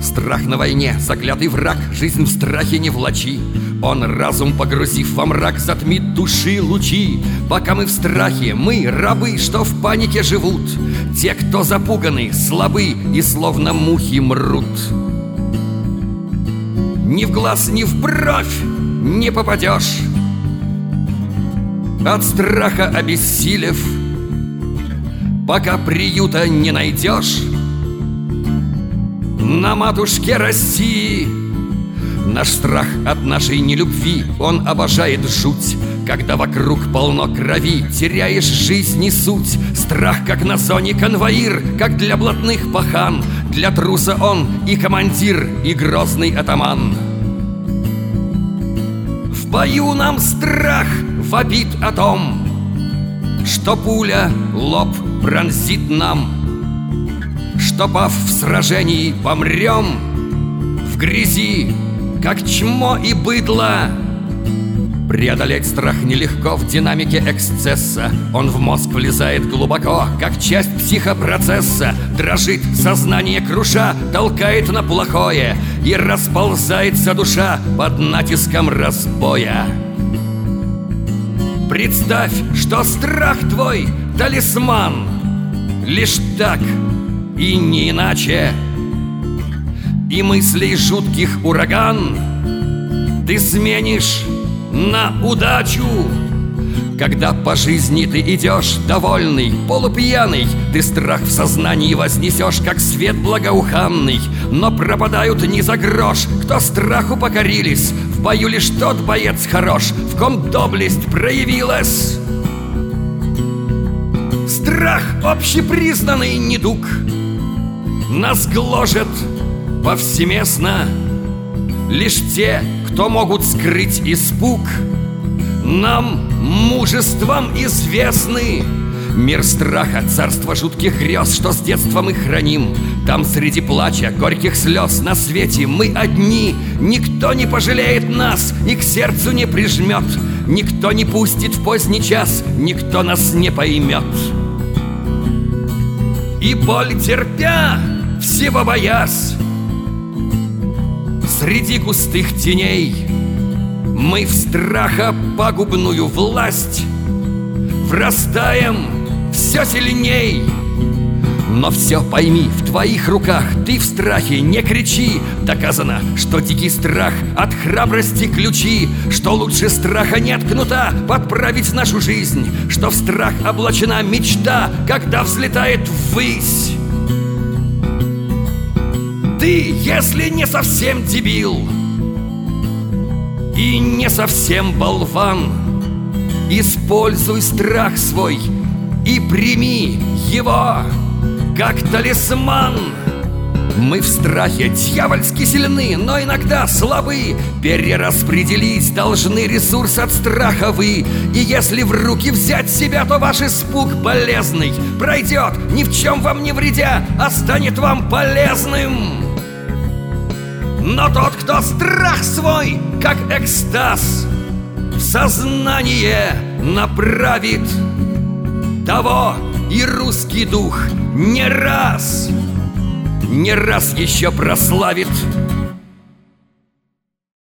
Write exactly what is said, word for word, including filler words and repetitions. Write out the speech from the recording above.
Страх на войне, заклятый враг, жизнь в страхе не влачи. Он, разум погрузив во мрак, затмит души лучи. Пока мы в страхе, мы рабы, что в панике живут. Те, кто запуганы, слабы и словно мухи мрут. Ни в глаз, ни в бровь не попадешь, от страха обессилев, пока приюта не найдешь. На матушке России наш страх от нашей нелюбви, он обожает жуть. Когда вокруг полно крови, теряешь жизнь и суть. Страх, как на зоне конвоир, как для блатных пахан. Для труса он и командир, и грозный атаман. В бою нам страх вопит о том, что пуля лоб пронзит нам, что, пав в сражении, помрем в грязи, как чмо и быдло. Преодолеть страх нелегко в динамике эксцесса. Он в мозг влезает глубоко, как часть психопроцесса. Дрожит сознание, круша, толкает на плохое, и расползается душа под натиском разбоя. Представь, что страх твой — талисман. Лишь так и не иначе. И мыслей жутких ураган ты сменишь на удачу. Когда по жизни ты идешь довольный, полупьяный, ты страх в сознании вознесешь, как свет благоуханный. Но пропадают не за грош, кто страху покорились. В бою лишь тот боец хорош, в ком доблесть проявилась. Страх — общепризнанный недуг, нас гложет повсеместно. Лишь те, кто могут скрыть испуг, нам мужеством известны. Мир страха, царство жутких грез, что с детства мы храним. Там среди плача, горьких слез на свете мы одни. Никто не пожалеет нас и к сердцу не прижмет. Никто не пустит в поздний час, никто нас не поймет. И боль терпя, всего боясь, среди густых теней мы в страха пагубную власть врастаем все сильней. Но все пойми, в твоих руках, ты в страхе не кричи. Доказано, что дикий страх от храбрости ключи, что лучше страха нет кнута подправить нашу жизнь, что в страх облачена мечта, когда взлетает ввысь. Ты, если не совсем дебил и не совсем болван, используй страх свой и прими его как талисман. Мы в страхе дьявольски сильны, но иногда слабы. Перераспределить должны ресурс от страха вы. И если в руки взять себя, то ваш испуг болезный пройдет, ни в чем вам не вредя, а станет вам полезным. Но тот, кто страх свой, как экстаз, в сознание направит, того и русский дух не раз, не раз еще прославит.